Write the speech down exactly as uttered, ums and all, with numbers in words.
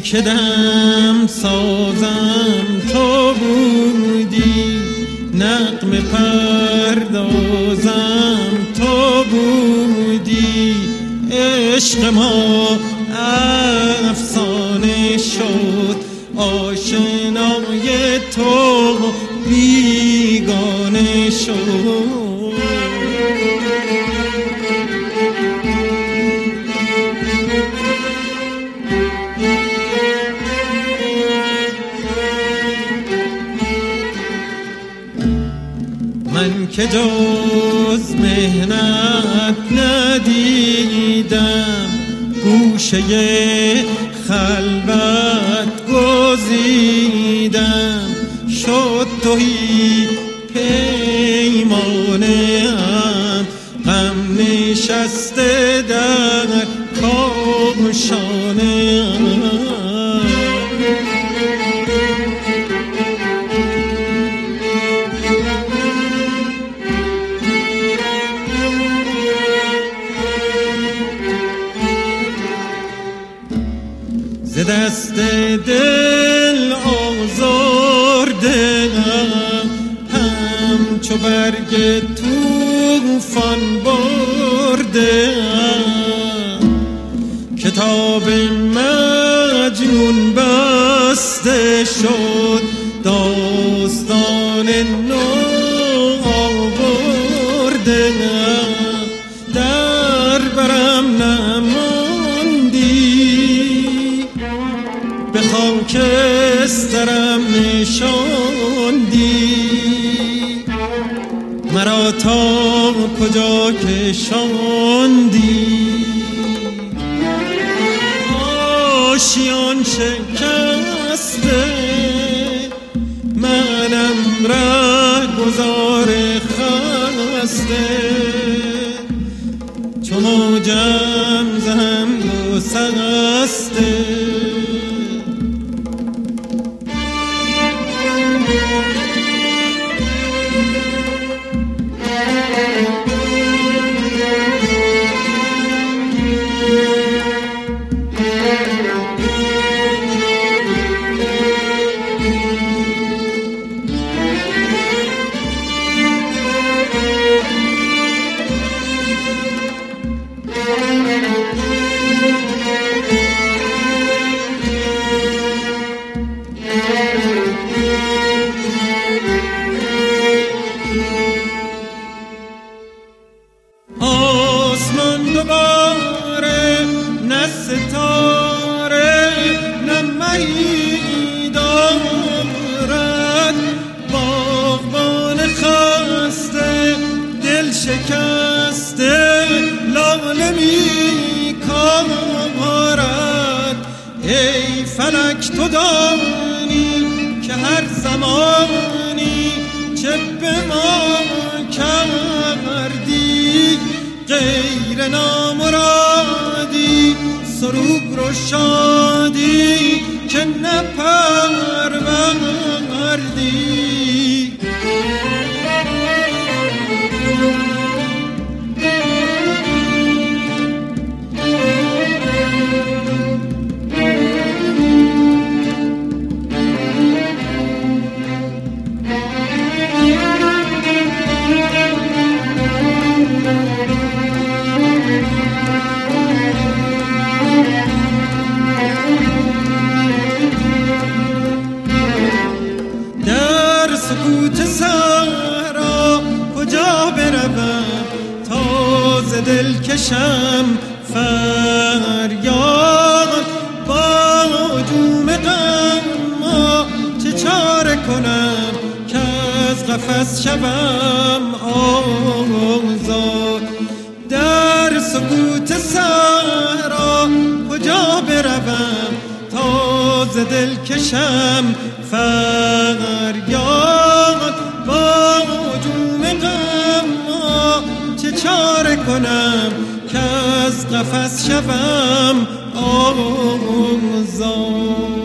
که دم سازم تو بودی، نغمه پردازم تو بودی. عشق ما افسانه شد، آشنای تو بیگانه شد. من که جز مهنت ندیدم، گوشه خلوت گزیدم. شد تویی پیمانه‌ام، غم نشسته در کاشانه‌ام. ز دست دل آزرده‌ام، همچو برگ طوفان برده‌ام. کتاب مجنون بسته شد، داستان نو آورده‌ام. در برم به خاکسترم نشاندی، مرا تا کجا کشاندی. آشیان شکسته منم رهگذار خسته، چو موجم زهم و سرسته. آسمان دوباره نه ستاره نه مهی دارد، باغبان خسته دل شکسته لاله می کارد. ای فلک تو دانی که هر زمانی چه به ما کردی، غیر نامرادی سرور و شادی که نپروردی. سکوت صحرا کجا بروم تا ز دل کشم فریاد؟ با هجوم غم چه چاره کنم که از قفس شوم آزاد؟ در سکوت صحرا کجا بروم تا ز دل کشم فریاد؟ با هجوم غم چه چاره کنم که از قفس شوم آزاد؟